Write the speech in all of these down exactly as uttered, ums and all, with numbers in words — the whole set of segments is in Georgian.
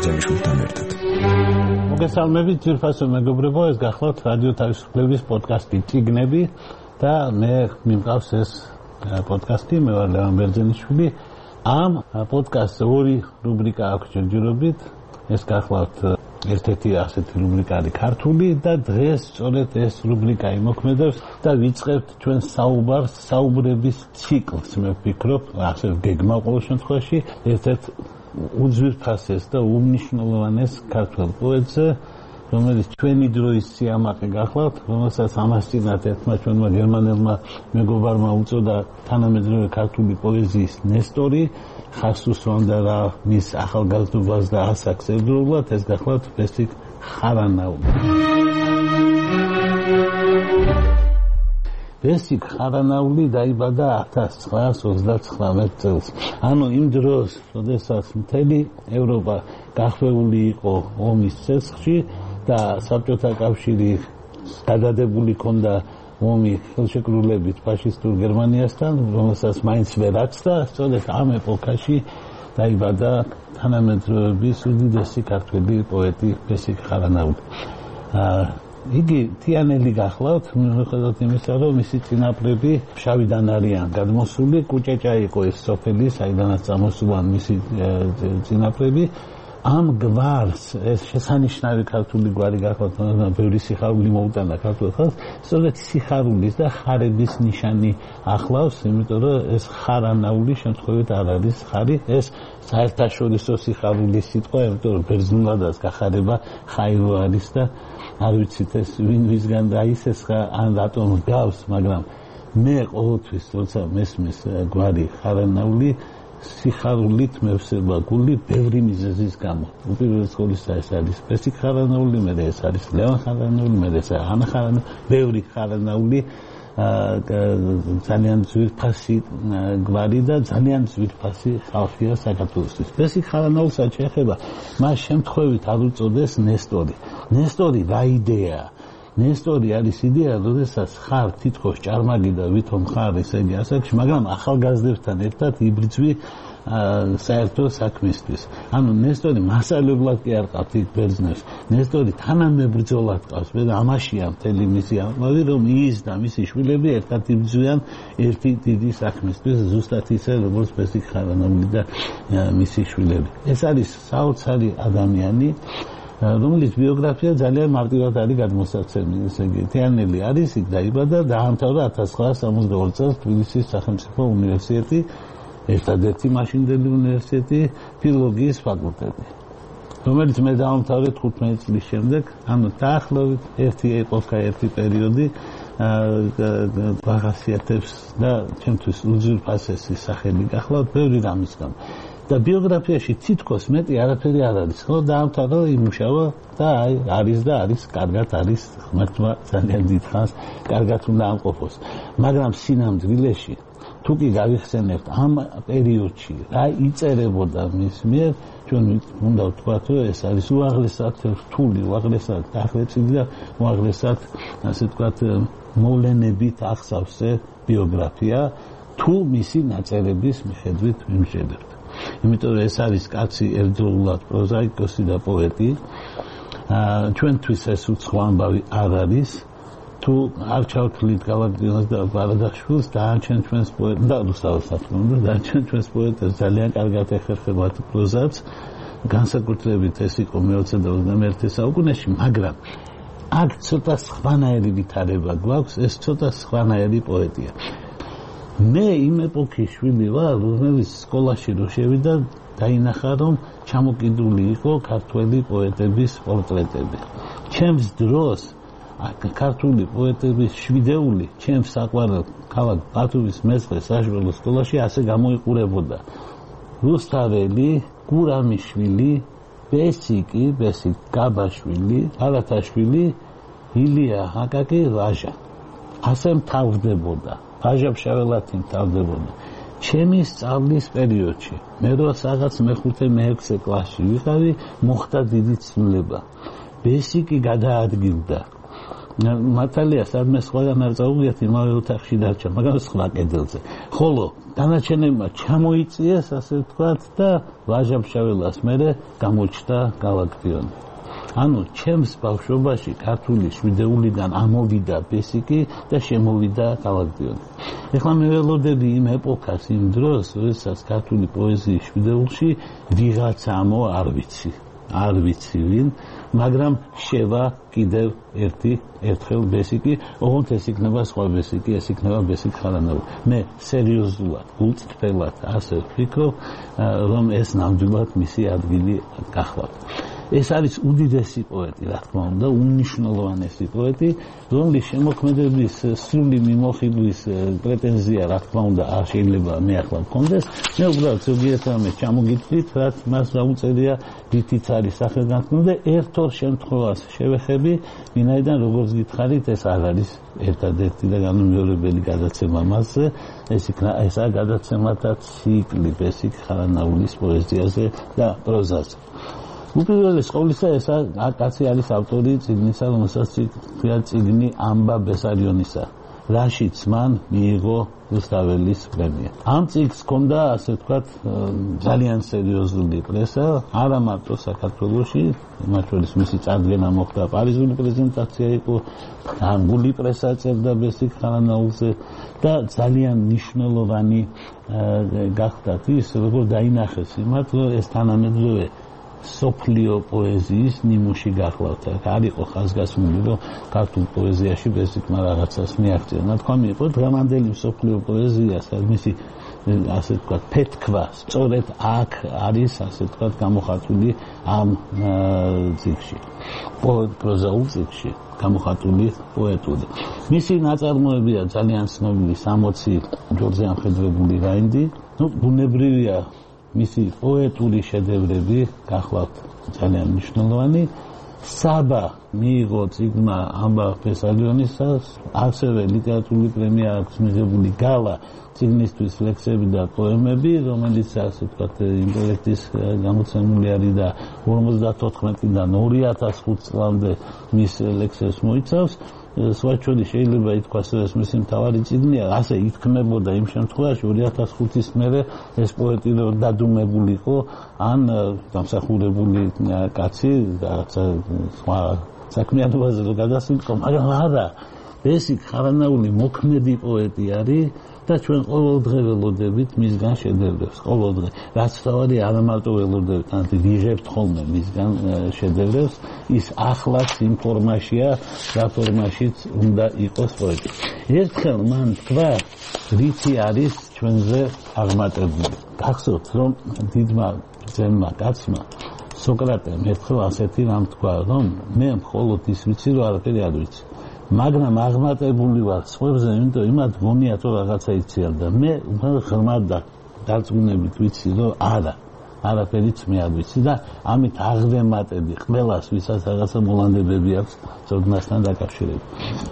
ბერძენიშვილთან ერთად. მოგესალმებით ძვირფასო მეგობრებო, ეს გახლავთ რადიო თავისუფლების პოდკასტი წიგნები და მე მიმყავს ეს პოდკასტი, მე ვარ ლევან ბერძენიშვილი. ამ პოდკასტზე ორი რუბრიკა აქვს ჯერჯერობით. ეს გახლავთ ერთ-ერთი ასეთი რუბრიკა არის ქართული და დღეს სწორედ ეს რუბრიკა იმოქმედებს და ვიწყებთ ჩვენ საუბარს, საუბრების ციკლს, მე ვფიქრობ, ასე გეგმა ყოველ შემთხვევაში ერთ-ერთ უძვირფასეს და უმნიშვნელოვანეს ქართულ პოეტზე, რომელიც ჩვენი დროის სიამაყე გახლავთ, რომელსაც ამას წინათ ერთმა ჩვენმა გერმანელმა მეგობარმა უწოდა თანამედროვე ქართული პოეზიის ნესტორი, ხარს უსვამდა რა მის ახალგაზრდობას და ასაკს ერთდროულად, ეს გახლავთ ბესიკ ხარანაული. ბესიკ ხარანაული დაიბადა ათას ცხრაას ოცდაცხრამეტ წელს. ანუ იმ დროს, როდესაც მთელი ევროპა გახვეული იყო ომის ცეცხლში და საბჭოთა კავშირი გადადებული ჰქონდა ომი ხელშეკრულებით ფაშისტურ გერმანიასთან, რომელსაც მაინც ვერ აცდა, სწორედ ამ ეპოქაში დაიბადა თანამედროვეების უდიდესი ქართველი პოეტი ბესიკ ხარანაული. იგი თიანელი გახლავთ, მიუხედავად იმისა, რომ მისი წინაპრები ფშავიდან არიან გადმოსული, კუჭეჭა იყო ეს სოფელი, საიდანაც წამოსულან მისი წინაპრები. ამ გვარს, ეს შესანიშნავი ქართული გვარი გახლავთ, ბევრი სიხარული მოუტანა ქართულ ხალხს, სწორედ სიხარულის და ხარების ნიშანი ახლავს, იმიტომ რომ ეს ხარანაული შემთხვევით არ არის ხარი, ეს საერთაშორისო სიხარულის სიტყვა, იმიტომ რომ ბერძნულადაც გახარება ხაირო არის და არ ვიცით ეს ვინ ვისგან დაისესხა ან რატომ გავს, მაგრამ მე ყოველთვის როცა მესმის გვარი ხარანაული სიხარულით მევსება გული ბევრი მიზეზის გამო. უპირველეს ყოვლისა ეს არის ბესიკ ხარანაული, მერე ეს არის ლევან ხარანაული, მერე ეს არის ანა ხარანაული, ბევრი ხარანაული ძალიან ძვირფასი გვარი და ძალიან ძვირფასი ხალხია საქართველოსთვის. ბესიკ ხარანაულსაც შეეხება, მას შემთხვევით არ უწოდეს ნესტორი. ნესტორი რა იდეაა? ნესტორი არის იდეა, როდესაც ხარ თითქოს ჭარმაგი და ვითომ ხარ ესე იგი ასაკში, მაგრამ ახალგაზრდებთან ერთად იბრძვი საერთო საქმისთვის. ანუ ნესტორი მასალებლად კი არ ყავს იქ ბერძნებს. ნესტორი თანამებრძოლად ყავს და ამაშია მთელი მისი ამბავი, რომ ის და მისი შვილები ერთად იბრძვიან ერთი დიდი საქმისთვის, ზუსტად ისე როგორც ბესიკ ხარანაული და მისი შვილები. ეს არის საოცარი ადამიანი, რომელიც ბიოგრაფია ძალიან მარტივად არის გადმოსაცემი, ესე იგი, თიანელი არის, იქ დაიბადა, დაამთავრა ათას ცხრაას სამოცდაორი წელს თბილისის სახელმწიფო უნივერსიტეტი, ერთადერთი მაშინდელი უნივერსიტეტი, ფილოლოგიის ფაკულტეტი, რომელიც მე დაამთავრე თხუთმეტი წლის შემდეგ, ანუ დაახლოებით ერთი ეპოქა, ერთი პერიოდი ვახასიათებს და ჩემთვის უძვირფასესი სახელი გახლავთ ბევრი რამის გამო. და ბიოგრაფიაში თითქოს მეტი არაფერი არ არის, ხო, დაამთავრა, იმუშავა და აი არის და არის, კარგად არის, ღმერთმა ძალიან დიდხანს კარგად უნდა ამყოფოს. მაგრამ სინამდვილეში თუ კი გავიხსენებთ ამ პერიოდში რა იწერებოდა მის მიერ, ჩვენ უნდა ვთქვათ, რომ ეს არის უაღრესად რთული, უაღრესად დახვეწილი და უაღრესად, ასე ვთქვათ, მოვლენებით აღსავსე ბიოგრაფია, თუ მისი ნაწერების მიხედვით ვიმსჯელებთ. იმიტომ რომ ეს არის კაცი ერთდროულად პროზაიკოსი და პოეტი. ჩვენთვის ეს უცხო ამბავი არ არის. თუ არ ჩავთვლით გალაკტიონას და ბარადაშვილს, დაარჩენ ჩვენს პოეტს და რუსთაველს, თქმა უნდა, დაარჩენ ჩვენს პოეტებს ძალიან კარგად ეხერხებათ პროზაც. განსაკუთრებით ეს იყო მეოცე და ოცდამეერთე საუკუნეში, მაგრამ აქ ცოტა სხვანაირი ვითარება გვაქვს, ეს ცოტა სხვანაირი პოეტია. მე იმ ეპოქის შვილი ვარ, რომელიც სკოლაში რო შევიდა, დაინახა, რომ ჩამოკიდული იყო ქართველი პოეტების პორტრეტები. ჩემს დროს ქართული პოეტების შვიდეული, ჩემს საყვარელ ქალაქ ბათუმის მეცხრე საშუალო სკოლაში ასე გამოიყურებოდა. რუსთაველი, გურამიშვილი, ბესიკი, ბესიკ გაბაშვილი, არათაშვილი, ილია აკაკი, ვაჟა. ასე მთავრდებოდა. ვაჟა ფშაველათი მთავრდებოდა. ჩემი სწავლის პერიოდში, მე როდესაც მეხუთე მეექვსე კლასში ვიყავი, მოხდა დიდი ცვლილება. ბესიკი გადაადგილდა მართალია სადმე სხვაგან არ წაუგიათ იმავე ოთახში დარჩა, მაგრამ სხვა კედელზე. ხოლო დანარჩენებმა ჩამოიწიეს, ასე ვთქვათ და ვაჟა-ფშაველას მერე გამოჩნდა გალაქტიონი. ანუ ჩემს ბავშვობაში ქართული შვიდეულიდან ამოვიდა ბესიკი და შემოვიდა გალაქტიონი. ეხლა მე ველოდები იმ ეპოქას, იმ დროს, როდესაც ქართული პოეზიის შვიდეულში ვიღაცამო არ ვიცი, არ ვიცი ვინ, მაგრამ შევა კიდევ ერთი ერთხელ ბესიკი, ოღონდ ეს იქნება სხვა ბესიკი, ეს იქნება ბესიკ ხარანაული. მე სერიოზულად, გულწრფელად ასე ვფიქრობ, რომ ეს ნამდვილად მისი ადგილი გახლავთ. ეს არის უდიდესი პოეტი, რა თქმა უნდა, უმნიშვნელოვანესი პოეტი, რომლის შემოქმედების სრული მიმოხილვის პრეტენზია, რა თქმა უნდა, არ შეიძლება მე ახლა მქონდეს. მე უბრალოდ ზოგიერთ რამეს ჩამოგიტყვით, რაც მას დაუწერია ვითიც არის სახელგანთქმული და ერთ ორ შემთხვევას შევეხები, ვინაიდან როგორც გითხარით, ეს არ არის ერთადერთი და განუმეორებელი გადაცემა მასზე, ეს იქნა ესაა გადაცემათა ციკლი ბესიკ ხარანაულის პოეზიაზე და პროზაზე. უპირველეს ყოვლისა ესა კაცი არის ავტორი წიგნისა, რომელსაც ქვია წიგნი ამბა ბესარიონისა, რაშიც მან მიიღო რუსთაველის პრემია. ამ წიგნს ჰქონდა, ასე ვთქვათ, ძალიან სერიოზული პრესა, არა მარტო საქართველოში, მათ შორის მისი წარდგენა მოხდა პარიზული პრეზენტაცია იყო, ანგლიური პრესა წერდა ბესიკ ხარანაულზე და ძალიან მნიშვნელოვანი გახდათ ის, როგორ დაინახეს იმათ, რომ ეს თანამედროვე სოფლიო პოეზიის ნიმუში გახლავთ. არ იყო ხაზგასმული, რომ ქართულ პოეზიაში ბესიკმა რაღაცას მიაღწია. ნათქვამი იყო დღევანდელი სოფლიო პოეზიას, მისი ასე ვთქვათ, ფეთქვა სწორედ აქ არის, ასე ვთქვათ, გამოხატული ამ წიგნში. პროზაულ წიგნში გამოხატული პოეტური. მისი ნაწარმოებია ძალიან ცნობილი სამოცი ჯორჯზე ამხედრებული რაინდი. ნუ ბუნებრივია მისი პოეტური შედევრები გახლავთ ძალიან მნიშვნელოვანი. საბა მიიღო წიგნმა ამბა ბესარიონისას, ასევე ლიტერატურული პრემია აქვს მიღებული გალა წიგნისთვის ლექსები და პოემები, რომელიც ასე ვთქვათ ინტელექტის გამოცემული არის და ორმოცდათოთხმეტიდან ორი ათას ხუთი წლამდე მის ლექსებს მოიცავს. სხვა შორის შეიძლება ითქვას, რომ ეს მისი მთავარი წიგნია, ასე ითქმებოდა იმ შემთხვევაში ორი ათას ხუთის მერე ეს პოეტი დადუმებულიყო, ან დამსახურებული კაცი რაღაცა სხვა საქმიანობაზე რომ გადასულიყო, მაგრამ არა, ბესიკ ხარანაული მოქმედი პოეტი არის და ჩვენ ყოველდღე ველოდებით მისგან შედევრებს, ყოველდღე. რაც თავარი არა მარტო ველოდებით, ანთი ვიღებთ ხოლმე მისგან შედევრებს, ის ახლაც იმ ფორმაშია, რა ფორმაშიც უნდა იყოს პოეტი. ერთხელ მან თქვა, რითი არის ჩვენზე აღმატებული. გახსოვთ, რომ დიდმა ძემმა კაცმა სოკრატემ ერთხელ ასეთი რამ თქვა, რომ მე მხოლოდ ის ვიცი, რომ არაფერი არ ვიცი. მაგრამ აღმატებული ვარ სხვებზე, იმიტომ იმათ გონიათ რომ რაღაცა იციან და მე ღრმად და დარწმუნებით ვიცი, რომ არა, არაფერიც მე არ ვიცი და ამით აღვემატები ყველას, ვისაც რაღაცა მოლანდებები აქვს ზოგნასთან დაკავშირებით.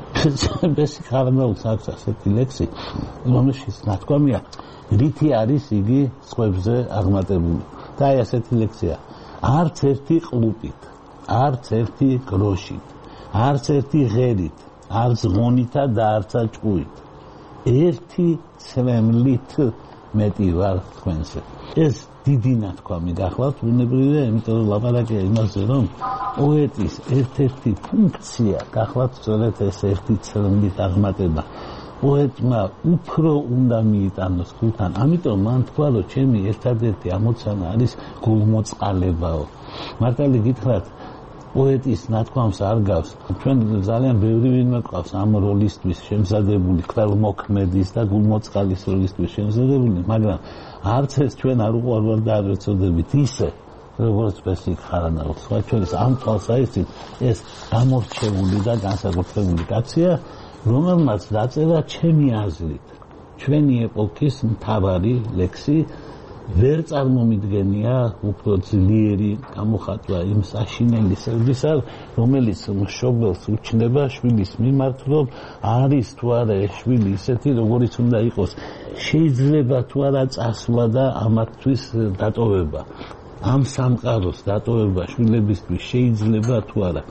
ბესიკ ხარანაულს აქვს ასეთი ლექსი, რომელშიც ნათქვამია, რითი არის იგი სხვებზე აღმატებული. და აი ასეთი ლექსია: არც ერთი ყლუპით, არც ერთი გროშით, არც ერთი ღერით, არც ღონითა და არცა ჭკუით, ერთი ცრემლით მეტი ვარ თქვენზე. ეს დიდი ნათქვამი გახლავთ, ბუნებრივია, იმიტომ რომ ლაპარაკია იმაზე, რომ პოეტის ერთ-ერთი ფუნქცია გახლავთ სწორედ ეს ერთი ცრემლით აღმატება. პოეტმა უფრო უნდა მიიტანოს ხუთთან, ამიტომ მან თქვა, რომ ჩემი ერთადერთი ამოცანა არის გულმოწყალებაო. მართალი გითხრათ, პოეტის ნათქვამს არ გავს. ჩვენ ძალიან ბევრი ვინმე გვყავს ამ როლისთვის შემზადებული, ყველმოქმედის და გულმოწყალის როლისთვის შემზადებული, მაგრამ არც ეს ჩვენ არ უყვარვარ და არ ვეცოდებით ისე, როგორც ბესიკ ხარანაულს. სხვა შორის ამ თვალსაჩინო ეს გამორჩეული და განსაკუთრებული კაცია, რომელმაც დაწერა ჩემი აზრით ჩვენი ეპოქის მთავარი ლექსი. ვერ წარმომიდგენია უფრო ძლიერი გამოხატვა იმ საშინელებისა, რომელიც მშობელს უჩნდება შვილის მიმართ, რომ არის თუ არა ეს შვილი ისეთი, როგორიც უნდა იყოს. შეიძლება თუ არა წასვლა და ამათთვის დატოვება, ამ სამყაროს დატოვება შვილებისთვის შეიძლება თუ არა.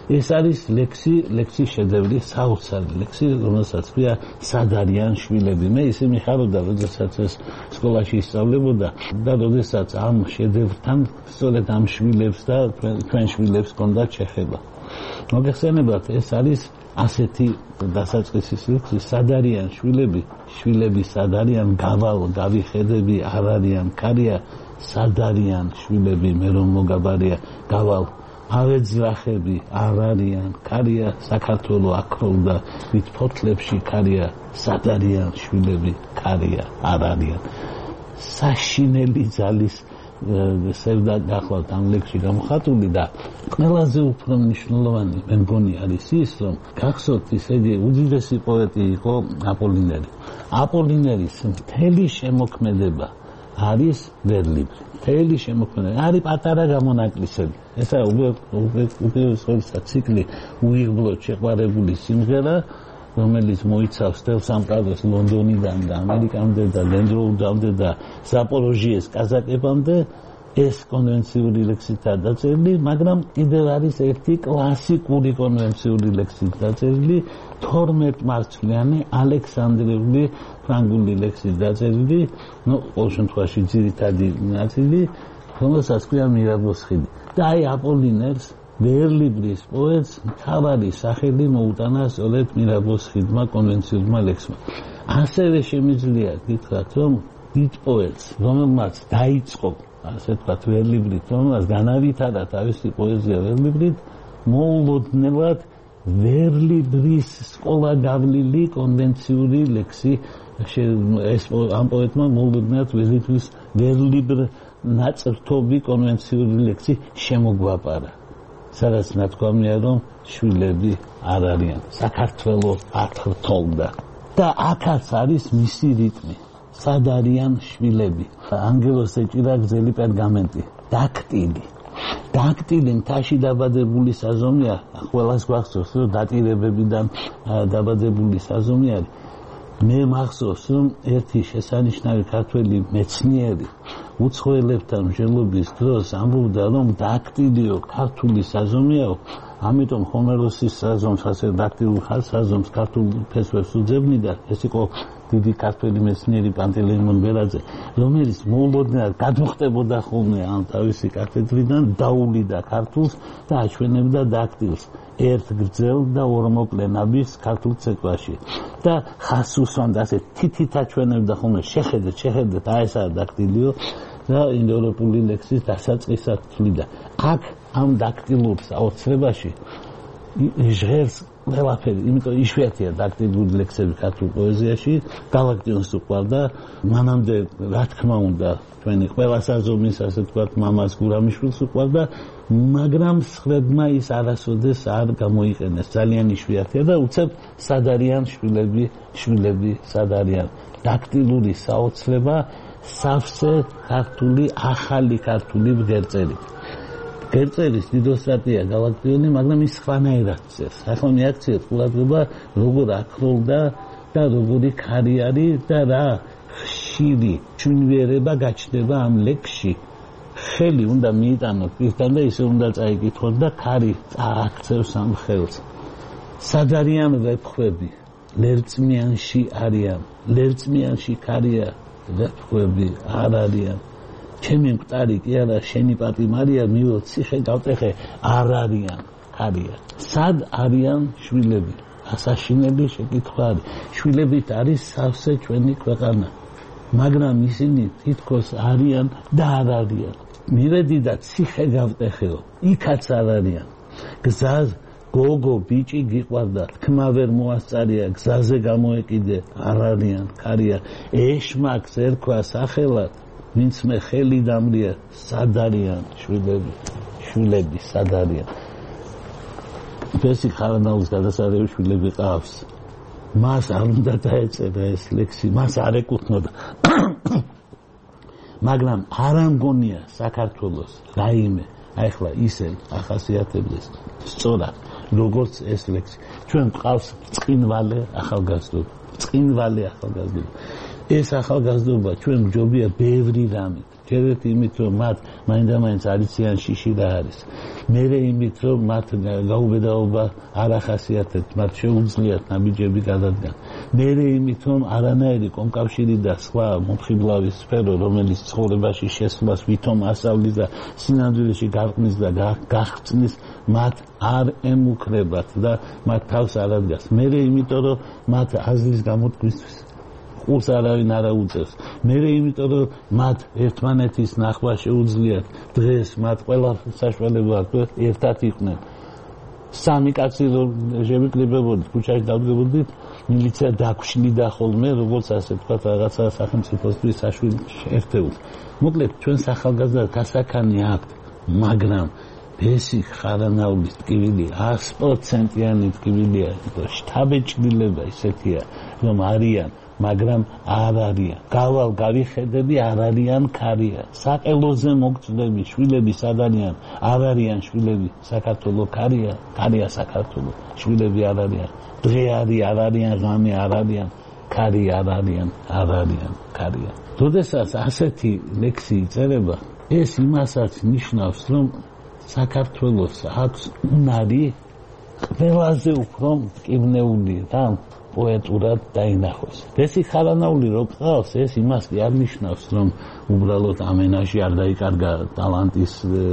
ეს არის ლექსი, ლექსის შედევრი, საოცარი ლექსი, რომელსაც ქვია სად არიან შვილები. მე ისე მიხარობდა, როდესაც ეს სკოლაში ისწავლებოდა და როდესაც ამ შედევრთან სწორედ ამ შვილებს და თქვენ შვილებს ჰქონდათ შეხება. მოგეხსენებათ, ეს არის ასეთი დასაწყისის ლექსი, სად არიან შვილები, შვილები სად არიან, გავალ, გავიხედები, არ არიან, ქარია, სად არიან შვილები, მე რომ მოგაბარია, გავალ, ავეძრახები, არ არიან, ქარია, საქართველო აქროლდა, ვით ფოთლებში ქარია, სად არიან შვილები, ქარია, არ არიან. საშინელი ძალის სევდა გახლავთ ამ ლექსში გამოხატული და ყველაზე უფრო მნიშვნელოვანი მე მგონი არის ის, რომ გახსოვთ ისე უდიდესი პოეტი იყო აპოლინერი. აპოლინერის მთელი შემოქმედება არის ვერლიბრი. მთელი შემოქმედება არის პატარა გამონაკლისები. ესა უპირველესად ციკლი უიღბლოდ შეყვარებული სიმღერა, რომელიც მოიცავს თელ სამყაროს ლონდონიდან და ამერიკამდე და ლენდროუდამდე და ზაპოროჟიეს კაზაკებამდე. ეს კონვენციური ლექსითაა დაწერილი, მაგრამ კიდევ არის ერთი კლასიკური კონვენციური ლექსით დაწერილი, თორმეტ მარცვლიანი ალექსანდრიული ფრანგული ლექსით დაწერილი, ну, ყოველ შემთხვევაში ძირითადი ნაწილი, რომელსაც ქვია მირაბოს ხიდი. და აი აპოლინერს ვერლიბრის პოეტს მთავარი სახელი მოუტანა სწორედ მირაბოს ხიდმა კონვენციურმა ლექსმა. ასევე შემიძლია გითხრათ, რომ დიდ პოეტს, რომელმაც დაიწყო, ასე ვთქვათ, ვერლიბრით, რომელმაც განავითარა თავისი პოეზია ვერლიბრით, მოულოდნელად ვერლიბრის სკოლა გავლილი კონვენციური ლექსი ეს ამ პოეტმა მოულოდნელად ვერლიბრის ვერლიბრ ნაწერთობი კონვენციური ლექსი შემოგვაპარა. სადაც ნათქვამია, რომ შვილები არ არიან, საქართველო ათრთოლდა. და აქაც არის მისი რიტმი. სად არიან შვილები? ანგელოს ეჭირა გრძელი პერგამენტი, დაქტილი. დაქტილი მთაში დაბადებული საზომია, ყველას გვახსოვს, რომ დატირებებიდან დაბადებული საზომი არის. მე მახსოვს, რომ ერთი შესანიშნავი ქართველი მეცნიერი უცხოელებთან მსჯელობის დროს ამბობდა, რომ დაქტილიო ქართული საზომიაო, ამიტომ ჰომეროსის საზომს, ასე დაქტილურ საზომს ქართულ ფესვებს უძებნიდა. ეს იყო დიდი ქართველი მეცნიერი პანტელეიმონ ბერაძე, რომელიც მოულოდნელად გადმოხტებოდა ხოლმე ამ თავისი კათედრიდან, დაუვლიდა ქართულს და აჩვენებდა დაქტილს ერთ გრძელ და ორმოკლე ნაბის ქართულ ცეკვაში. და ხას უსვამდა, ასე თითით აჩვენებდა ხოლმე, შეხედეთ, შეხედეთ, აი ესაა დაქტილიო და ინდოევროპული ლექსის დასაწყისად თვლიდა. აქ ამ დაქტილურ საოცრებაში ჟღერს ყველაფერი, იმიტომ იშვიათია დაქტილური ლექსები ქართულ პოეზიაში, გალაქტიონს უყვარდა, მანამდე რა თქმა უნდა, ჩვენი ყველა საზომის, ასე ვთქვათ, მამას გურამიშვილს უყვარდა, მაგრამ სხვებმა ის არასოდეს არ გამოიყენეს, ძალიან იშვიათია და უცებ სად არიან შვილები, შვილები სად არიან. დაქტილური საოცრება სავსე ქართული, ახალი ქართული ბგერწერით. გერწერის დიდოსტატია გალაქტიონი, მაგრამ ის სხვანაირად წერს. ახლა მიაქციეთ ყურადღება, როგორ აქროლდა და როგორი ქარი არის და რა ხშირი ჩვენიერება გაჩნდება ამ ლექსში. ხელი უნდა მიიტანოთ პირთან და ისე უნდა წაიკითხოთ და ქარი წააქცევს ამ ხელს. სად არიან ვეფხვები? ლერწმიანში არიან. ლერწმიანში ქარია, ვეფხვები არ არიან. ჩემი მკვდარი კი არა, შენი პატი მარია, მიო ციხე გავტეხე, არ არიან, ქარია. სად არიან შვილები? ასაშინელი შეკითხვა არის. შვილებით არის სავსე ჩვენი ქვეყანა, მაგრამ ისინი თითქოს არიან და არ არიან. მივედი და ციხე გავტეხეო, იქაც არ არიან. გზაზე გოგო ბიჭი გიყვარდა, თქმა ვერ მოასწარია, გზაზე გამოეკიდე, არ არიან, ქარია. ეშმაკს ერქვა სახელად, ვინც მე ხელი დამრია, სად არიან შვილები, შვილები სად არიან. ფესი ხარანაულის გადასარევი შვილები ყავს. მას არ უნდა დაეწერა ეს ლექსი, მას არ ეკუთვნოდა. მაგრამ არ ამგონია საქართველოს რაიმე, ახლა ისე ახასიათებს სწორად, როგორც ეს ლექსი. ჩვენ ყავს წყინვალე ახალგაზრდობა, წყინვალე ახალგაზრდობა. ეს ახალგაზრდობა ჩვენ მჯობია ბევრი რამით. ჯერეთ იმით, რომ მათ მაინდა-მაინც არიციან შიში რა არის. მერე იმით, რომ მათ გაუბედაობა არ ახასიათებთ, მათ შეუძლიათ ნაბიჯები გადადგან. მერე იმით, რომ არანაირი კომკავშირი და სხვა მომხიბლავი სფერო, რომელიც ცხოვრებაში შესვლას ვითომ ასავლის და სინამდვილეში გარყმის და გაღწნის, მათ არ ემუქრებათ და მათ თავს არ ადგას. მერე იმიტომ, რომ მათ აზრის გამოთქვისთვის ყურს არავინ არ აუწევს. მერე იმიტომ, რომ მათ ერთმანეთის ნახვა შეუძლიათ. დღეს მათ ყველა საშუალება აქვს ერთად იყვნენ. სამი კაცი რომ შევიკრიბებოდით, ქუჩაში დავდგებოდით, მილიცია დაგვშლიდა ხოლმე, როგორც ასე ვთქვათ, რაღაცა სახელმწიფოსთვის საშუალება ერთეულს. მოკლედ, ჩვენ ახალგაზრდად გასაქანი აქვთ, მაგრამ ბესიკ ხარანაულის ტკივილი ას პროცენტიანი ტკივილია, შთაბეჭდილება ისეთია, რომ არიან მაგრამ არ არიან. გავალ გავიხედები არ არიან ქარია. საყელოზე მოგწდები შვილები სად არიან? არ არიან შვილები. საქართველოს ქარია, ქარია საქართველოს. შვილები არ არიან. დღე არის არ არიან, ღამე არ არიან. ქარი არ არიან, არ არიან ქარია. როდესაც ასეთი ლექსი იწერება, ეს იმასაც ნიშნავს, რომ საქართველოს აქვს უნარი ყველაზე უფრო მტკივნეული და პოეტურად დაინახოს. ბესიკ ხარანაული რო ყავს, ეს იმას კი არ ნიშნავს, რომ უბრალოდ ამენაში არ დაიკარგა ტალანტის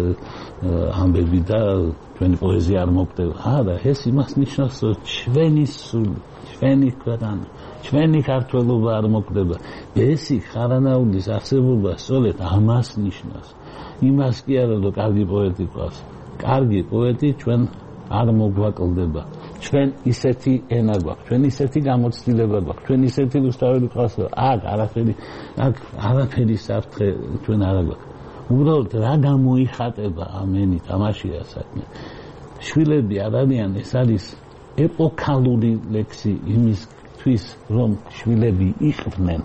ამბები და ჩვენი პოეზია არ მოგტევა. არა, ეს იმას ნიშნავს, რომ ჩვენი სული, ჩვენი ქვეყანა, ჩვენი ქართველობა არ მოგდება. ბესიკ ხარანაულის არსებობა სწორედ ამას ნიშნავს. იმას კი არა, რომ კარგი პოეტი ყავს. კარგი პოეტი ჩვენ არ მოგვაკლდება. ჩვენ ისეთი ენა გვაქვს, ჩვენ ისეთი გამოცდილება გვაქვს, ჩვენ ისეთი რუსთაველი ყავს, რომ აქ არაფერი, აქ არაფერი საფრთხე ჩვენ არ გვაქვს. უბრალოდ რა გამოიხატება ამენი თამაშია საქმე. შვილები არ არიან, ეს არის ეპოქალური ლექსი იმისთვის, რომ შვილები იყვნენ.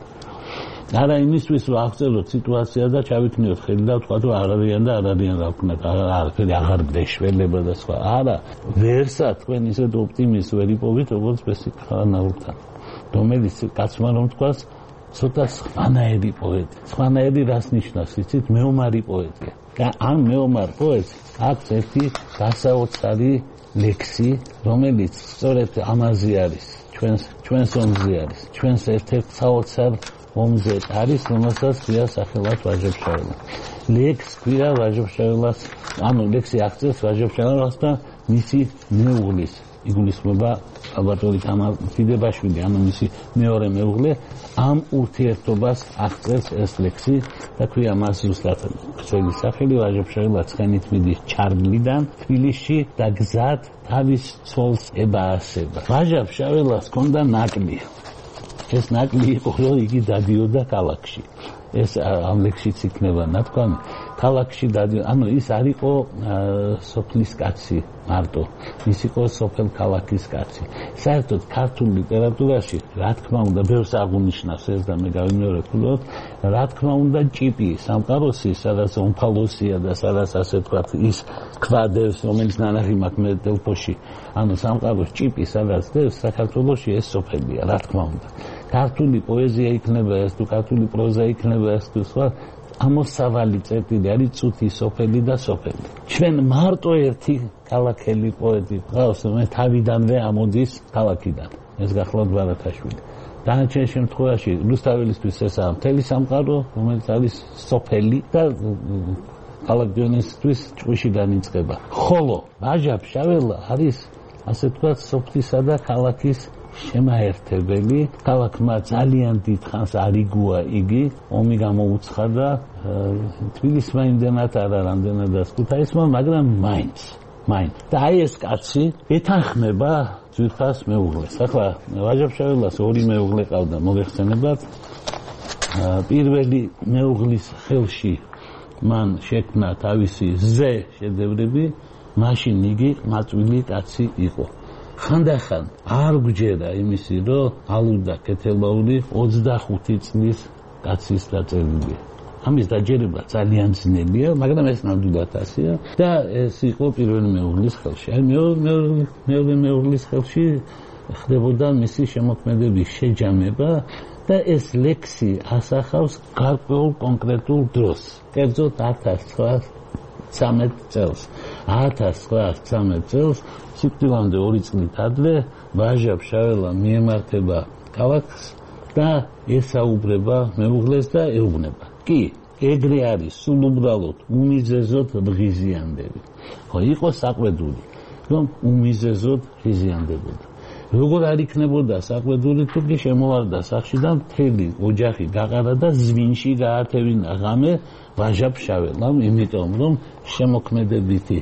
არა იმისთვის, რომ აღწეროთ სიტუაცია და ჩავიქნიოთ ხელი და ვთქვათ, რომ არ არიან და არ არიან რა ვქნათ, არაფერი აღარ გდეშველება და სხვა. არა, ვერსა თქვენ ისეთ ოპტიმიზმს ვერ იპოვით, როგორც ბესიკ ხარანაულთან, რომელიც კაცმა რომ თქვას, ცოტა სხვანაირი პოეტი. სხვანაირი რას ნიშნავს, იცით, მეომარი პოეტია. და ამ მეომარ პოეტს აქვს ერთი გასაოცარი ლექსი, რომელიც სწორედ ამაზე არის, ჩვენს ჩვენს ომზე არის, ჩვენს ერთ-ერთ საოცარ ომზე არის, რომელსაც ქვია სახელად ვაჟა-ფშაველა. ლექსი ქვია ვაჟა-ფშაველას, ანუ ლექსი აღწერს ვაჟა-ფშაველას და მისი მეუღლის, იგულისხმება ალბათური თამარ-დიდებაშვილი, ანუ მისი მეორე მეუღლე, ამ ურთიერთობას აღწერს ეს ლექსი და ქვია მას ზუსტად ხელი სახელი ვაჟა-ფშაველა ცხენით მიდის ჩარგლიდან თბილისში და გზად თავის ცოლს ებაასება. ვაჟა-ფშაველას ჰქონდა ნაკლი. ეს ნაკლი იყო, რომ იგი დადიოდა ქალაქში. ეს ამ ლექსშიც იქნება ნათქვამი. ქალაქში დადიოდა, ანუ ის არ იყო სოფლის კაცი მარტო, ის იყო სოფელ ქალაქის კაცი. საერთოდ ქართულ ლიტერატურაში, რა თქმა უნდა, ბევრს აღუნიშნავს ეს და მე გავიმეორებ, რომ რა თქმა უნდა ჭიპი, სამყაროსი, სადაც ომფალოსია და სადაც ასე ვთქვათ, ის ქვადებს, რომელიც ნანახი მაქვს მე დელფოში, ანუ სამყაროს ჭიპი, სადაც დევს, საქართველოში ეს სოფელია, რა თქმა უნდა. ქართული პოეზია იქნება ეს თუ ქართული პროზა იქნება ეს თუ სხვა ამოსავალი წერტილი არის წუთი სოფელი და სოფელი. ჩვენ მარტო ერთი ქალაქელი პოეტი გვყავს, მე თავიდანვე ამოდის ქალაქიდან. ეს გახლავთ ბარათაშვილი. დანარჩენ შემთხვევაში რუსთაველისთვის ესაა მთელი სამყარო, რომელიც არის სოფელი და ქალაქ დიონისისთვის ჭყვიში განიწყება. ხოლო ვაჟა-ფშაველა არის ასე ვთქვათ სოფლისა და ქალაქის შემაერთებელი. ქალაქმა ძალიან დიდხანს არ იგუა იგი, ომი გამოუცხადა, თბილისმა იმდენად არა, რამდენადაც ქუთაისმა, მაგრამ მაინც, მაინც. და აი ეს კაცი ეთანხმება ძვირხას მეუღლეს. ახლა ვაჟა-ფშაველას ორი მეუღლე ყავდა, მოგეხსენებათ. პირველი მეუღლის ხელში მან შექმნა თავისი ზე შედევრები, მაშინ იგი მაწვილი კაცი იყო. ხანდახან არ გვჯერა იმისი, რომ ალუდა კეთილმაური ოცდახუთი წლის კაცის დაწერილია. ამის დაჯერება ძალიან ძნელია, მაგრამ ეს ნამდვილად ასეა და ეს იყო პირველი მეუღლის ხელში. აი მეორე მეუღლის ხელში ხდებოდა მისი შემოქმედების შეჯამება და ეს ლექსი ასახავს გარკვეულ კონკრეტულ დროს. კერძოდ ათას ცხრაასოცდაათი წელს. ათას ცხრაასოცდაათი წელს სიკვდილამდე ორი წლით ადრე ვაჟა-ფშაველა მიემართება ქალაქს და ესაუბრება მეუღლეს და ეუბნება. კი, ეგრე არის სულ უბრალოდ უმიზეზოდ ღიზიანდები. ხო, იყო საყვედური, რომ უმიზეზოდ ღიზიანდებოდა. როგორ არ იქნებოდა საყვედური თუ კი შემოვარდა სახში და მთელი ოჯახი გაყარა და ზვინში გაართევინა ღამე ვაჟა-ფშაველამ, იმიტომ რომ შემოქმედებითი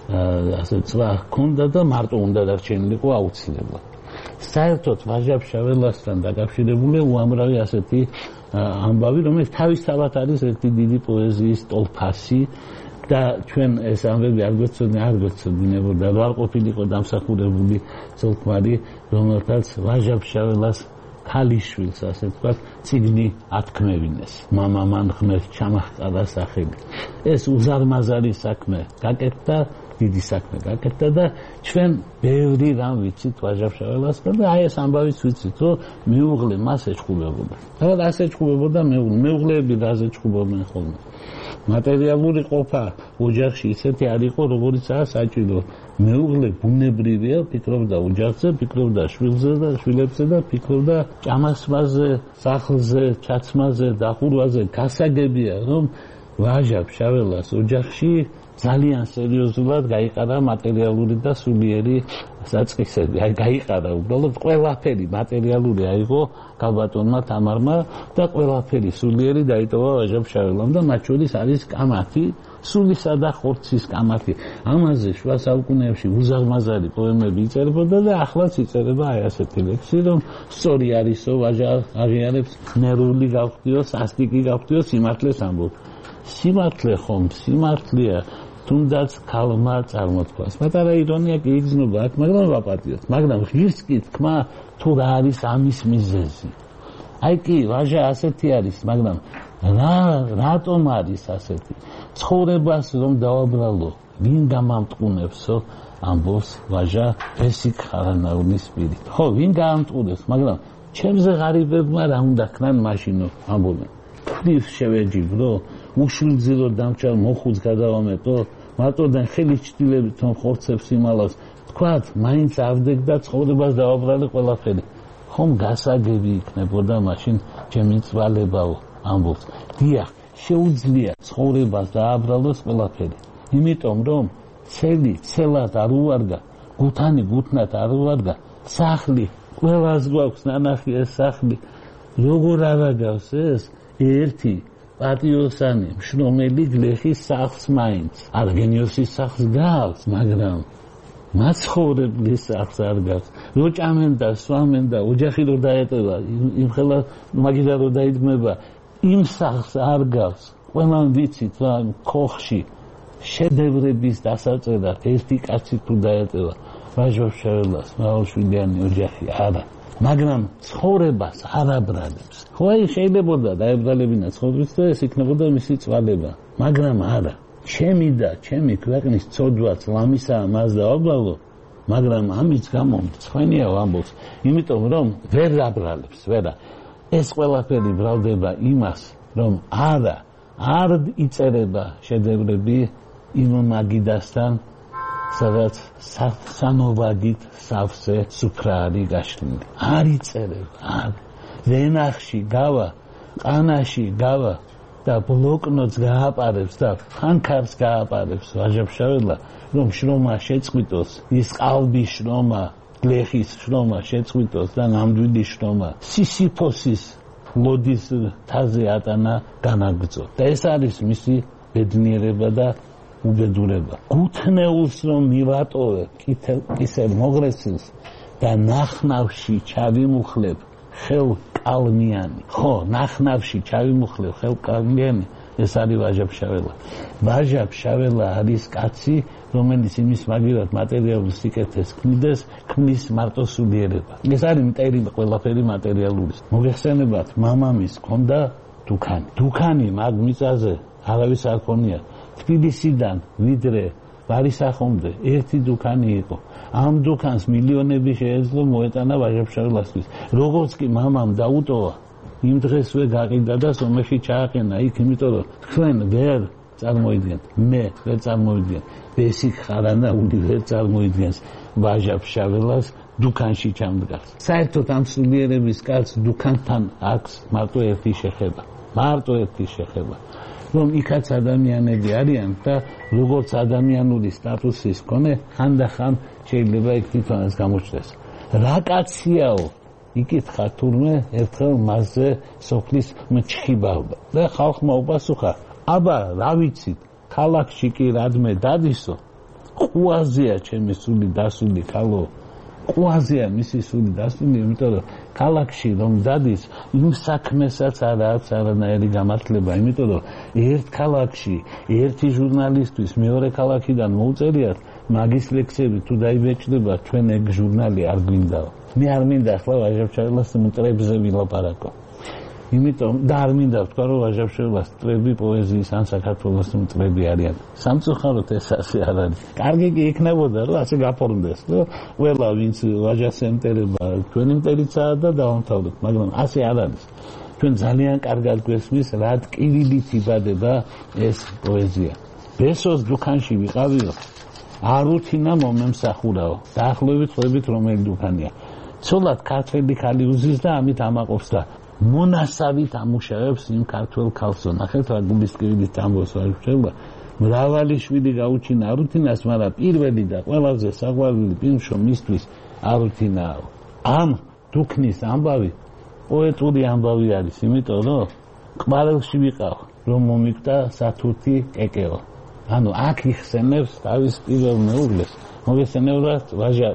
ასე წვა ჰქონდა და მარტო უნდა დარჩენილიყო აუცილებლად. საერთოდ ვაჟა-ფშაველასთან დაკავშირებული უამრავი ასეთი ამბავი, რომელიც თავისთავად არის ერთი დიდი პოეზიის ტოლფასი და ჩვენ ეს ამბები არ გვეცოდნენ, არ გვეცოდინებოდა, არ ყოფილიყო დამსახურებული ცოლ-ქმარი, რომელთაც ვაჟა-ფშაველას ქალიშვილს, ასე ვთქვათ, წიგნი ათქმევინეს. მამა მან ღმერთ ჩამახკარა სახელი. ეს უზარმაზარი საქმე გაკეთდა, დიდი საქმე გაკეთდა და ჩვენ ბევრი რამ ვიცით ვაჟა-ფშაველასგან და აი ეს ამბავიც ვიცით, რომ მეუღლე მას ეჭყუებოდა. თავად ასე ეჭყუებოდა მეუღლე. მეუღლეები რაზე ეჭყუებოდნენ ხოლმე? მატერიალური ყოფა ოჯახში ისეთი არ იყო, როგორიცაა საჭირო. მეუღლე ბუნებრივია, ფიქრობდა ოჯახზე, ფიქრობდა შვილზე და შვილებზე და ფიქრობდა ჭამასმაზე, სახლზე, ჩაცმაზე, დახურვაზე. გასაგებია, რომ ვაჟა-ფშაველას ოჯახში ძალიან სერიოზულად გაიყარა მატერიალური და სულიერი საწყისები. აი გაიყარა უბრალოდ ყველაფერი მატერიალური აიღო ქალბატონმა თამარმა და ყველაფერი სულიერი დაიტოვა ვაჟა-ფშაველამ და მათ შორის არის კამათი, სულისა და ხორცის კამათი. ამაზე შუა საუკუნეებში უზარმაზარი პოემები იწერებოდა და ახლაც იწერება აი ასეთი ლექსი, რომ სწორი არისო ვაჟა აღიარებს, ნერვული გავხდიო, სასტიკი გავხდიო, სიმართლეს ამბობ. სიმართლე ხომ სიმართლეა, თუნდაც ქალმა წარმოთქვას. პატარა ირონია კი იგრძნობა აქ, მაგრამ ვაპატიოთ. მაგრამ ღირს კი თქმა თუ რა არის ამის მიზეზი. აი კი ვაჟა ასეთი არის, მაგრამ რა რატომ არის ასეთი? ცხოვრებას რომ დავაბრალო, ვინ გამამტყუნებსო? ამბობს ვაჟა ბესიკ ხარანაულის პირით. ხო, ვინ გაამტყუნებს, მაგრამ ჩემზე ღარიბებმა რა უნდა ქნან მაშინო, ამბობენ. ფრის შევეჯიბრო, უშვილძილო დამჭარ მოხუც გადავამეტო, მარტოდან ხელის ჭდილებით რომ ხორცებს იმალავს, თქვათ, მაინც ავდექ და ცხოვრებას დავაბრალე ყველაფერი. ხომ გასაგები იქნებოდა მაშინ ჩემი წვალებაო, ამბობს. დიახ, შეუძლია ცხოვრებას დააბრალოს ყველაფერი. იმიტომ რომ ცელი ცელად არ უვარგა, გუთანი გუთნად არ უვარგა, სახლი ყველას გვაქვს ნანახი ეს სახლი. როგორ არაგავს ეს ერთი პატიოსანი მშრომელი გლეხის სახლს მაინც. არგენიოსის სახლს გავს, მაგრამ მაცხოვრებლის სახლს არ გავს. რო ჭამენ და სვამენ და ოჯახი რო დაეტევა, იმხელა მაგიდა რო დაიდგმება, იმ სახლს არ გავს. ყველამ ვიცით რა ქოხში შედევრების დასაწერად ერთი კაცი თუ დაეტევა ვაჟა-ფშაველას მრავალშვილიანი ოჯახი არა. მაგრამ ცხოვრებას არ აბრალებს. ხო, აი შეიძლებოდა დაებრალებინა ცხოვრებას და ეს იქნებოდა მისი წვალება, მაგრამ არა. ჩემი და ჩემი ქვეყნის ცოდვაც ლამისაა მას დავაბრალო, მაგრამ ამის გამო მწვენია ამბობს, იმიტომ რომ ვერ აბრალებს, ვერა. ეს ყველაფერი ბრალდება იმას, რომ არა, არ იწერება შედევრები იმ მაგიდასთან, სადაც სანოვაგით სავსე სუფრა არის გაშლილი. არ იწერება, არ. ვენახში გავა, ყანაში გავა და ბლოკნოტს გააპარებს და ფანქარს გააპარებს ვაჟა-ფშაველა, რომ შრომა შეწყვიტოს, ის ყალბის შრომა, გლეხის შრომა შეწყვიტოს და ნამდვილი შრომა სისიფოსის ლოდის თაზე ატანა განაგრძო. და ეს არის მისი ბედნიერება და უბედურება. გუთნეულს რომ მივატოვე კისერ მოღრესილს და ნახნავში ჩავიმუხლებ ხელ კალმიანი. ხო, ნახნავში ჩავიმუხლებ ხელ კალმიანი, ეს არის ვაჟა-ფშაველა. ვაჟა-ფშაველა არის კაცი, რომელიც იმის მაგივრად მატერიალურ სიკეთეს ქმნიდეს, ქმნის მარტო სულიერება. ეს არის მტერი ყველაფერი მატერიალურის. მოგეხსენებათ, მამამის ჰქონდა დუქანი. დუქანი მაგ მიწაზე არავის არ ქონია. თბილისიდან ვიდრე ვარისახომდე ერთი დუქანი იყო. ამ დუქანს მილიონები შეეძლო მოეტანა ვაჟა-ფშაველასთვის. როგორც კი მამამ დაუტოვა, იმ დღესვე გაყიდა და სომეხი ჩააყენა იქ, იმიტომ რომ თქვენ ვერ წარმოიდგენთ, მე ვერ წარმოვიდგენ, ბესიკ ხარანაული ვერ წარმოიდგენს ვაჟა ფშაველას დუქანში ჩამდგარს. საერთოდ ამ სულიერების კაცს დუქანთან აქვს მარტო ერთი შეხება, მარტო ერთი შეხება. რომ იქაც ადამიანები არიან და როგორც ადამიანური სტატუსის მქონე, ხანდახან შეიძლება იქ თვითონაც გამოჩნდეს. რა კაციაო? იკითხა თურმე ერთხელ მასზე სოფლის მჩხიბავდა და ხალხმა უპასუხა: აბა, რა ვიცით, ქალაქში კი რადმე დადისო, ყუაზეა ჩემი სული დასული ქალო. ყუაზეა მისი სული დასული, იმიტომ რომ ქალაქში რომ დადის, იმ საქმესაც არ აქვს არანაირი გამართლება, იმიტომ რომ ერთ ქალაქში ერთი ჟურნალისტვის მეორე ქალაქიდან მოუწერიათ მაგის ლექსები თუ დაიბეჭდება, ჩვენ ეგ ჟურნალი არ გვინდაო. მე არ მინდა ახლა ვაჟა-ფშაველას მტრებზე ვილაპარაკო. იმიტომ და არ მინდა ვთქვა, რომ ვაჟა-ფშაველას მტრები პოეზიის ან საქართველოს მტრები არიან. სამწუხაროდ ეს ასე არ არის. კარგი კი იქნებოდა, რომ ასე გაფორმდეს, რომ ყველა ვინც ვაჟას ემტერება, ჩვენი მტერიცაა და დავამთავროთ, მაგრამ ასე არ არის. ჩვენ ძალიან კარგად გვესმის, რა ტკივილით იბადება ეს პოეზია. ბესოს დუქანში ვიყავიო, არუთინა მომემსახურაო. დაახლოებით ხვდებით რომელი დუქანია. ცოლად ქართველი ქალი უზის და ამით ამაყობს და მონასავით ამუშავებს იმ ქართველ ქალსო. ნახეთ რა გულისკივით ამბობს ვაჟა-ფშაველა. მრავალი შვილი გაუჩინა არუთინას, მაგრამ პირველი და ყველაზე საყვარელი პირშო მისთვის არუთინაო. ამ დუქნის ამბავი პოეტური ამბავი არის, იმიტომ რომ ყვარელში ვიყავ, რომ მომიკვდა სათურთი კეკეო. ანუ აქ იხსენებს თავის პირველ მეუღლეს. მოგესწრებათ, ვაჟა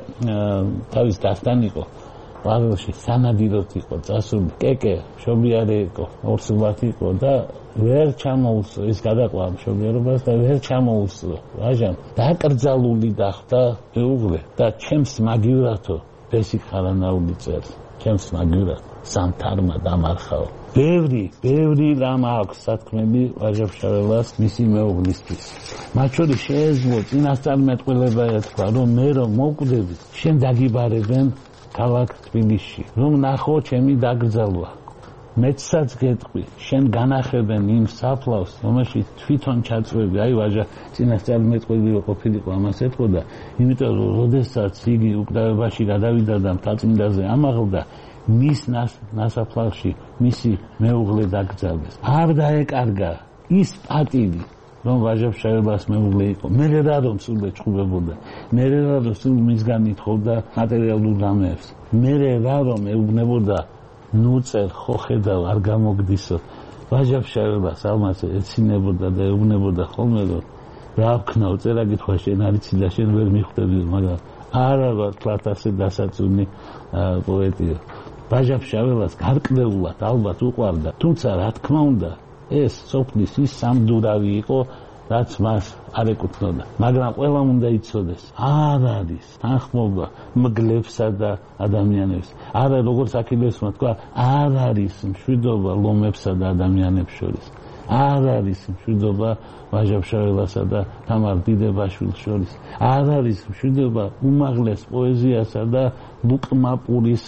თავის დასთან იყო. ყვარელში სანადიროდ იყო წასული. კეკე მშობიარე იყო, ორსულად იყო და ვერ ჩამოუსწრო ის გადაყვა მშობიარობას და ვერ ჩამოუსწრო. ვაჟამ დაკრძალული დახვდა მეუღლე და ჩემს მაგივრათო ბესიკ ხარანაული წერს. ჩემს მაგივრად სამთარმა დამარხაო. ბევრი, ბევრი რამ აქვს სათქმელი ვაჟა-ფშაველას მისი მეუღლისთვის. მათ შორის შეეძლო წინასწარმეტყველება ეთქვა, რომ მე რომ მოვკვდები, შენ დაგიბარებენ ქალაქ თბილისში, რომ ნახო ჩემი დაკრძალვა. მეცსაც გეტყვი, შენ განახებენ იმ საფლავს, რომელშიც თვითონ ჩაწვევი. აი ვაჟა წინასწარმეტყველი ყოფილიყო, ამას ეთქოდა, იმიტომ რომ როდესაც იგი უკრავებაში გადავიდა და მთაწმინდაზე ამაღლდა, მის ნასაფლავში მისი მეუღლე დაკრძალეს. არ დაეკარგა ის პატივი, რომ ვაჟა-ფშაველას მეუღლე იყო. მერე რა რომ სულ ეჭყუებოდა, მერე რა რომ სულ მისგან ითხოვდა მატერიალურ რამეებს, მერე რა რომ ეუბნებოდა ნუ წერ, ხო ხედავ, არ გამოგდისო. ვაჟა-ფშაველას ალმასე ეცინებოდა და ეუბნებოდა ხოლმე, რომ რა ვქნაო, წერა გითხვა შენ არიცი და შენ ვერ მიხვდებიო, მაგრამ არა ვარ თლათ ასე დასაწუნი პოეტიო. ვაჟა-ფშაველას გარკვეულად ალბათ უყვარდა, თუმცა რა თქმა უნდა, ეს სოფლის ის სამდურავი იყო, რაც მას არ ეკუთვნოდა. მაგრამ ყველამ უნდა იცოდეს, არ არის თანხმობა მგლებსა და ადამიანებს. არა, როგორც აქილევსმა თქვა, არ არის მშვიდობა ლომებსა და ადამიანებს შორის. არ არის მშვიდობა ვაჟა-ფშაველასა და თამარ დიდებაშვილს შორის. არ არის მშვიდობა უმაღლეს პოეზიასა და ლუკმაპურის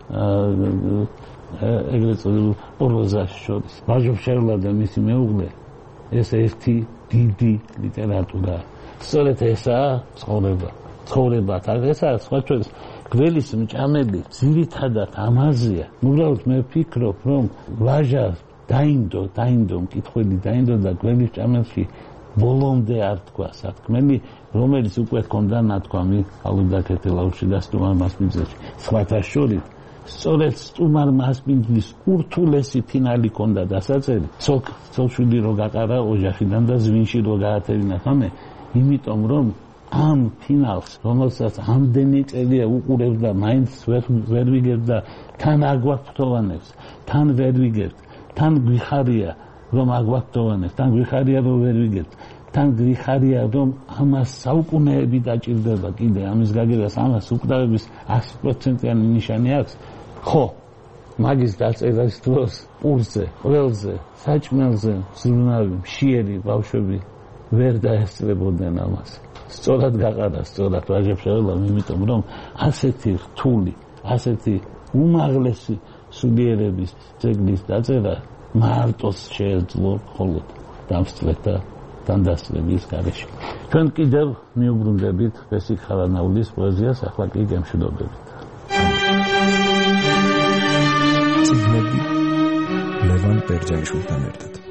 ეგრეთ წოდებულ პროზას შორის. ვაჟა-ფშაველა და მისი მეუღლე ეს ერთი დიდი ლიტერატურა. სწორედ ესაა ცხოვრება. ცხოვრება ესაა სხვა ჩვენს გველის მჭამელი ძირითადად ამაზეა. უბრალოდ მე ვფიქრობ, რომ ვაჟა დაინდო, დაინდო მკითხველი დაინდო და გველის მჭამელში ბოლომდე არ თქვა სათქმელი, რომელიც უკვე ჰქონდა ნათქვამი ალუდა ქეთელაურში და სტუმარ მასპინძელში. სხვათა შორის სწორედ სტუმარ მასპინძლის ურთულესი ფინალი ჰქონდა დასაწერი. ცოლ ცოლშვილი რო გაყარა ოჯახიდან და ზვინში რო გაათევინა ხამე, იმიტომ რომ ამ ფინალს, რომელსაც ამდენი წელია უყურებს და მაინც ვერ ვიგებთ და თან აგვაქვთოვანებს, თან ვერ ვიგებთ, თან გვიხარია რომ აგვაქვთოვანებს, თან გვიხარია რომ ვერ ვიგებთ, თან გვიხარია რომ ამას საუკუნეები დაჭირდება კიდე ამის გაგებას, ამას უკრავების ას პროცენტიანი ნიშანი აქვს. ხო, მაგის დაწერას დროს პურზე, ყველზე, საჭმელზე, ზრუნავი, მშიერი ბავშვები ვერ დაესწრებოდნენ ამას. სწორად გაყარა, სწორად ვაჟა-ფშაველამ, იმიტომ რომ ასეთი რთული, ასეთი უმაღლესი სულიერების ძეგლის დაწერა მარტოს შეეძლო მხოლოდ დამსწრეთა დანდასწრების გარეშე. ჩვენ კიდევ მიუბრუნდებით ბესიკ ხარანაულის პოეზიას, ახლა კი გემშვიდობებით. წიგნები ლევან ბერძენიშვილთან ერთად.